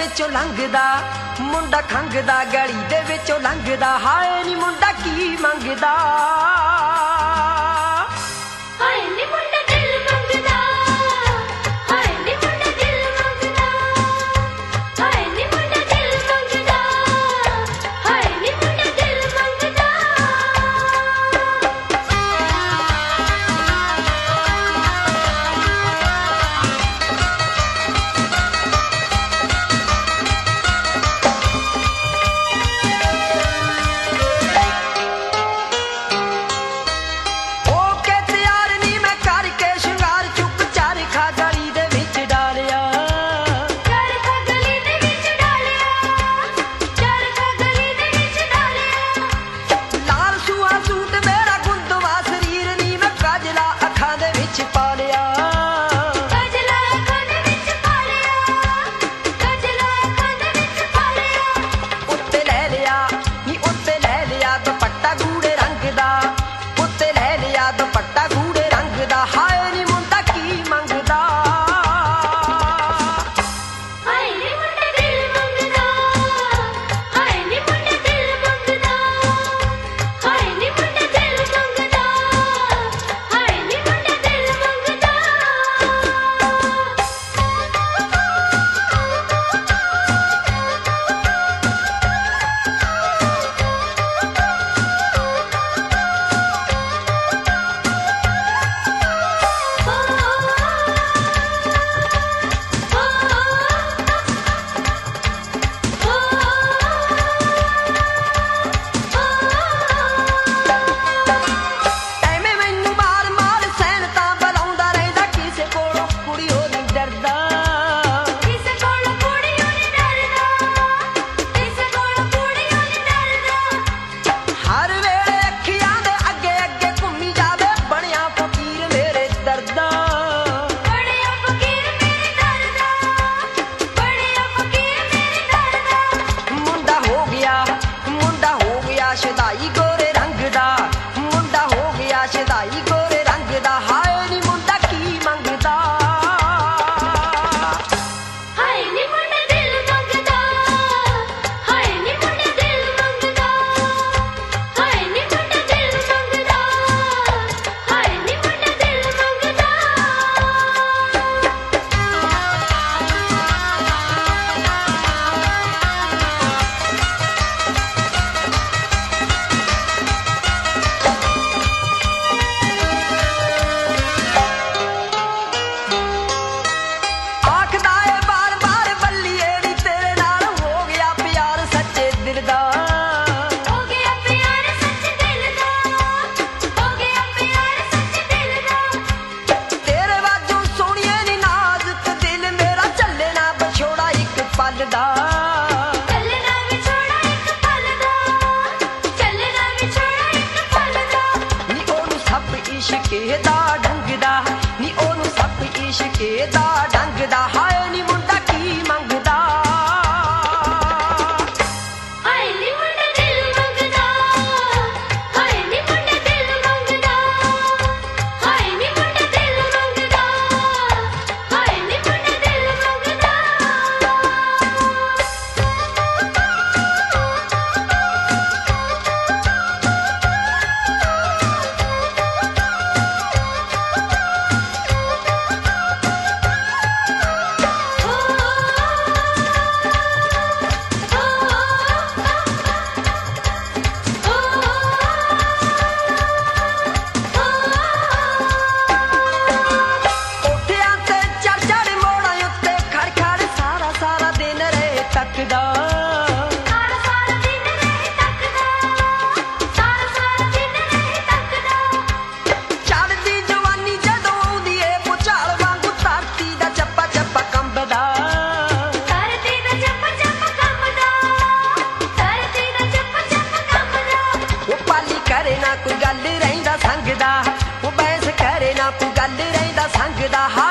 ਵਿੱਚੋਂ ਲੰਘਦਾ, ਮੁੰਡਾ ਖੰਘਦਾ ਗਲੀ ਦੇ ਵਿੱਚੋਂ ਲੰਘਦਾ। ਹਾਏ ਨੀ ਮੁੰਡਾ ਕੀ ਮੰਗਦਾ, ਹਾਏ ਨੀ ਮੁੰਡਾ ਦਿਲ ਮੰਗਦਾ, ਹਾਏ ਨੀ ਮੁੰਡਾ ਦਿਲ ਮੰਗਦਾ, ਹਾਏ ਨੀ ਮੁੰਡਾ ਦਿਲ ਮੰਗਦਾ, ਹਾਏ ਨੀ ਮੁੰਡਾ ਦਿਲ ਮੰਗਦਾ। ਸ਼ਦਾਈ ਗੋਰੇ ਰੰਗ ਦਾ, ਮੁੰਡਾ ਹੋ ਗਿਆ ਸ਼ਦਾਈ ਗੋਰੇ ਰੰਗ ਦਾ। ਹਾਏ ਨੀ ਮੁੰਡਾ ਕੀ ਮੰਗਦਾ, ਹਾਏ ਨੀ ਮੁੰਡਾ ਦਿਲ ਮੰਗਦਾ, ਹਾਏ ਨੀ ਮੁੰਡਾ ਦਿਲ ਮੰਗਦਾ, ਹਾਏ ਨੀ ਮੁੰਡਾ ਦਿਲ ਮੰਗਦਾ, ਹਾਏ ਨੀ ਮੁੰਡਾ ਦਿਲ ਮੰਗਦਾ। ਚੱਲਣਾ ਵਿਛੋੜਾ ਇੱਕ ਪਲ ਦਾ, ਚੱਲਣਾ ਵਿਛੋੜਾ ਇੱਕ ਪਲ ਦਾ। ਨੀ ਉਹਨੂੰ ਸੱਪ ਇਸ਼ਕੇ ਦਾ ਡੰਗਦਾ, ਨੀ ਉਹਨੂੰ ਸੱਪ ਇਸ਼ਕੇ ਦਾ ਡੰਗਦਾ। ਹਾਏ ਨੀ ਮੁੰਡਾ ਕੀ ਮੰਗਦਾ, ਹਾਏ ਨੀ ਮੁੰਡਾ ਦਿਲ ਮੰਗਦਾ, ਹਾਏ ਨੀ ਮੁੰਡਾ ਦਿਲ ਮੰਗਦਾ, ਹਾਏ ਨੀ ਮੁੰਡਾ ਦਿਲ ਮੰਗਦਾ, ਹਾਏ ਨੀ ਮੁੰਡਾ ਦਿਲ ਮੰਗਦਾ। ਕਰੇ ਨਾ ਕੋਈ ਗੱਲ ਰਹਿੰਦਾ ਸੰਗ ਦਾ, ਉਹ ਬੈਂਸ ਕਰੇ ਨਾ ਕੋਈ ਗੱਲ ਰਹਿੰਦਾ ਸੰਗ ਦਾ।